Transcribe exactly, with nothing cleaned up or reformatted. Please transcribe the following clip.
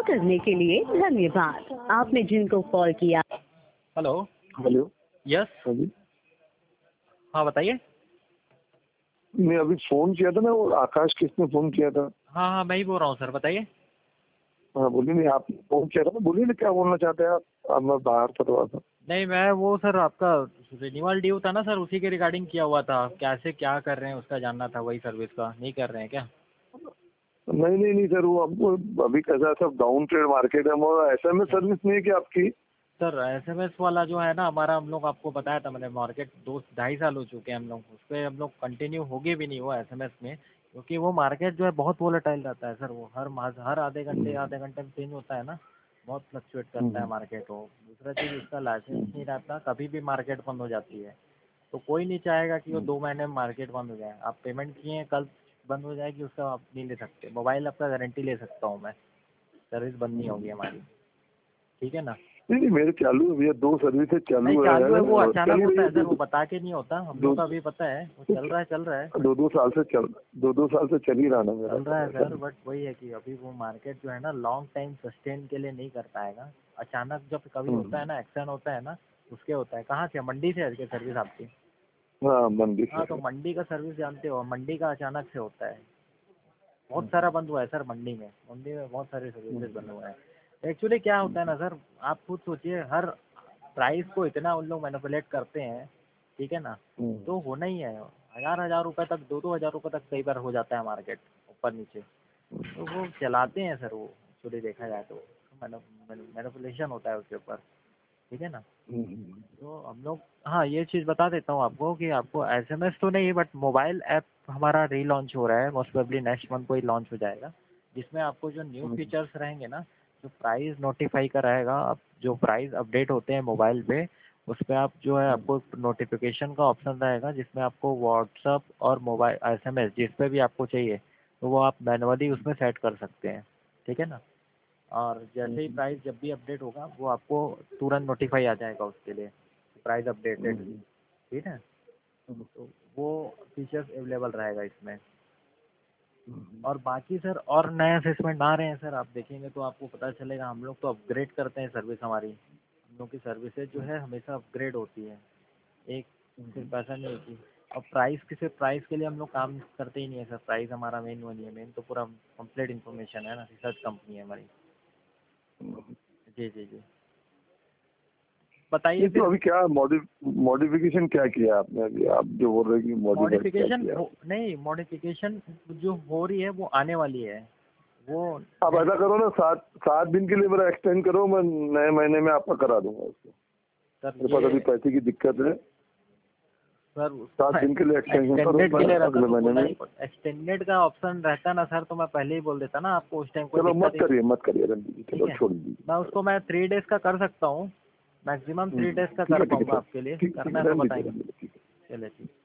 करने के लिए धन्यवाद। आपने जिनको कॉल किया। हेलो। हेलो। यस। हाँ जी। हाँ बताइए। मैं अभी फोन किया था ना, वो आकाश किसने फोन किया था? हाँ हाँ मैं ही बोल रहा हूँ सर, बताइए। हाँ बोलिए। नहीं आपने फोन किया था ना, बोलिए ना क्या बोलना चाहते हैं आप? अब मैं बाहर था थोड़ा सा। नहीं मैं वो सर आपका रिन्यूअल ड्यू था ना सर, उसी के रिगार्डिंग किया हुआ था, कैसे क्या कर रहे हैं उसका जानना था, वही सर्विस का नहीं कर रहे हैं क्या? नहीं नहीं नहीं सर, वो अब अभी कैसा सब डाउन ट्रेड मार्केट है, और ऐसा में सर्विस नहीं है कि आपकी? सर एसएमएस वाला जो है ना हमारा, हम लोग आपको बताया था मैंने, मार्केट दो ढाई साल हो चुके हैं हम लोग उस पर, हम लोग कंटिन्यू होगे भी नहीं वो एसएमएस में, क्योंकि वो मार्केट जो है बहुत वोलेटाइल रहता है सर। वो हर मास हर आधे घंटे आधे घंटे में चेंज होता है ना, बहुत फ्लक्चुएट करता है मार्केट। वो दूसरा चीज़ उसका लाइसेंस नहीं रहता, कभी भी मार्केट बंद हो जाती है। तो कोई नहीं चाहेगा कि वो दो महीने में मार्केट बंद हो जाए। आप पेमेंट किए हैं, कल बंद हो जाएगी, उसका आप नहीं ले सकते। मोबाइल आपका गारंटी ले सकता हूँ मैं, सर्विस बंद नहीं होगी हमारी, ठीक है ना? नहीं नहीं मेरे चालू है भैया, दो सर्विसेज नहीं चालू चालू है, वो है। अचानक होता है सर, वो बता के नहीं होता, हम लोग का भी पता है, वो चल रहा है चल रहा है दो दो साल से चल दो दो साल से चल ही रहा ना मेरा। चल रहा है सर। बट वही है कि अभी वो मार्केट जो है ना लॉन्ग टाइम सस्टेन के लिए नहीं कर पाएगा। अचानक जब कभी होता है ना, एक्शन होता है ना, उसके होता है। कहाँ से? मंडी से है क्या सर्विस आपकी? हाँ मंडी से। हाँ तो मंडी का सर्विस जानते हो, मंडी का अचानक से होता है। बहुत सारा बंद हुआ है सर मंडी में, मंडी में बहुत सारे सर्विसेज बंद हुए हैं। एक्चुअली क्या होता है ना सर, आप खुद सोचिए, हर प्राइस को इतना उन लोग मैनिपुलेट करते हैं, ठीक है ना? तो होना ही है। हज़ार हज़ार रुपये तक, दो दो हज़ार रुपये तक कई बार हो जाता है मार्केट ऊपर नीचे। तो वो चलाते हैं सर, वो एक्चुअली देखा जाए तो मैनिपुलेशन होता है उसके ऊपर, ठीक है ना? तो हम लोग, हाँ ये चीज़ बता देता हूँ आपको कि आपको एसएमएस तो नहीं, बट मोबाइल ऐप हमारा रीलॉन्च हो रहा है, मोस्ट प्रोबेबली नेक्स्ट मंथ को ही लॉन्च हो जाएगा, जिसमें आपको जो न्यू फीचर्स रहेंगे ना, जो प्राइस नोटिफाई कराएगा, आप जो प्राइस अपडेट होते हैं मोबाइल पे, उस पर आप जो है आपको नोटिफिकेशन का ऑप्शन रहेगा, जिसमें आपको व्हाट्सअप और मोबाइल एसएमएस जिस पे भी आपको चाहिए, तो वो आप मैनुअली उसमें सेट कर सकते हैं, ठीक है ना? और जैसे ही प्राइस जब भी अपडेट होगा, वो आपको तुरंत नोटिफाई आ जाएगा उसके लिए, प्राइस अपडेटेड, ठीक है? तो वो फीचर्स अवेलेबल रहेगा इसमें। और बाकी सर और नए असेसमेंट आ रहे हैं सर, आप देखेंगे तो आपको पता चलेगा। हम लोग तो अपग्रेड करते हैं सर्विस हमारी, हम लोग की सर्विसेज जो है हमेशा अपग्रेड होती है, एक सिर्फ ऐसा नहीं है कि। अब प्राइस के सिर्फ प्राइस के लिए हम लोग काम करते ही नहीं है सर, प्राइस हमारा मेन वो नहीं है, मेन तो पूरा कंप्लीट इन्फॉर्मेशन है ना, रिसर्च कंपनी है हमारी। जी जी जी बताइए तो फिर। अभी क्या मॉडिफिकेशन क्या किया आपने अभी? आप जो बोल रहे हैं कि मॉडिफिकेशन मॉडिफाइड नहीं, मॉडिफिकेशन जो हो रही है वो आने वाली है। वो आप ऐसा करो ना, सात सात दिन के लिए मेरा एक्सटेंड करो, मैं नए महीने में आपका करा दूंगा उसको। सर मेरे पास अभी पैसे की दिक्कत है। सर सात दिन के लिए एक्सटेंशन करो, एक्सटेंडेड के लिए रहता अगले तो महीने बोलना में। ही, एक्सटेंडेड का ऑप्शन रहता ना सर, तो मैं पहले ही बोल देता ना आपको उस टाइम, कोई चलो मत दिक्कत ही नहीं। करिए मत करिए रणजीत जी, चलो ठीक है, छोड़ दीजिए। मैं उसको मैं थ्री डेज का कर सकता हूँ, मैक्सिमम थ्री डेज का ठीक कर है ठीक पाऊंगा है आपके लिए, ठीक करना है है तो रणजीत जी, बताएंगे। रणजीत जी, ठीक है। चलिए ठीक।